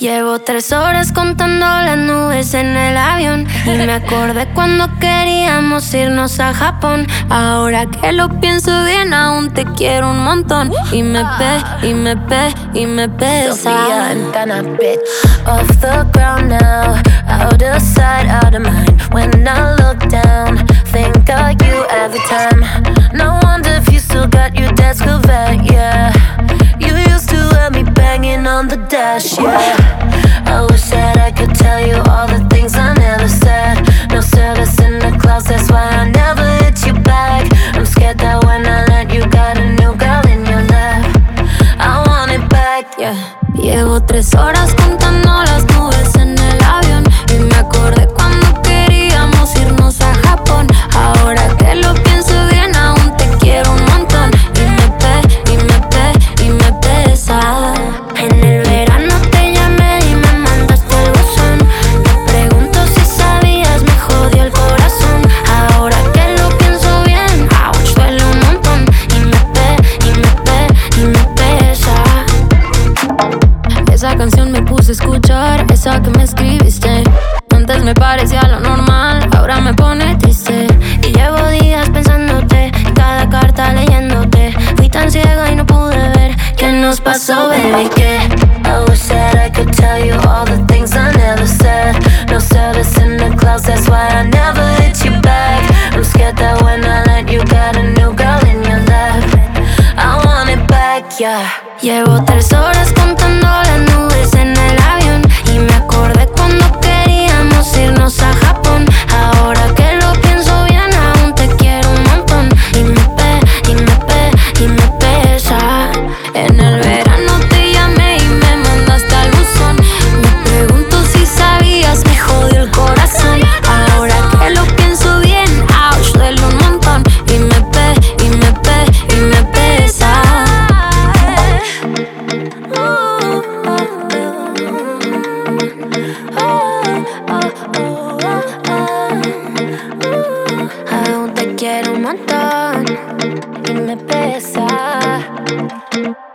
Llevo 3 horas contando las nubes en el avión y me acordé cuando queríamos irnos a Japón. Ahora que lo pienso bien, aún te quiero un montón. Y me pesa. Sofía and Dana, bitch. Off the ground now, out of sight, out of mind. When I look down, think of you every time. No wonder if you still got your desk Corvette, yeah. You used to have me banging on the dash, yeah. I wish that I could tell you all the things I never said. No service in the clouds, that's why I never hit you back. I'm scared that when I let you got a new girl in your lap. I want it back, yeah. Llevo 3 horas contando las nubes en el avión y me acordé cuando queríamos irnos a Japón. Ahora que lo pienso bien, aún te quiero un montón. Y me pesa. En el verano te llamé y me mandaste el buzón. Te pregunto si sabías, me jodió el corazón. Ahora que lo pienso bien, ouch, duele un montón. Y me pesa. Esa canción me puse a escuchar, esa que me escribiste. Antes me parecía lo normal, ahora me pone triste. Y llevo días pensándote, cada carta leyéndote. Fui tan ciega y no pude ver qué nos pasó, baby, que I wish that I could tell you all the things I never said. No service in the clouds, that's why I never hit you back. I'm scared that when I let you got a new girl in your lap. I want it back, yeah. Llevo 3 horas contando las nubes en el avión y me acordé cuando queríamos irnos a Japón. Ahora que lo pienso bien, aún te quiero un montón. Y me pesa. En el verano te llamé y me mandaste al buzón. Me pregunto si sabías, me jodió el corazón. Ahora que lo pienso bien, ouch, duele un montón. Y me pesa. Aún te quiero un montón y me pesa.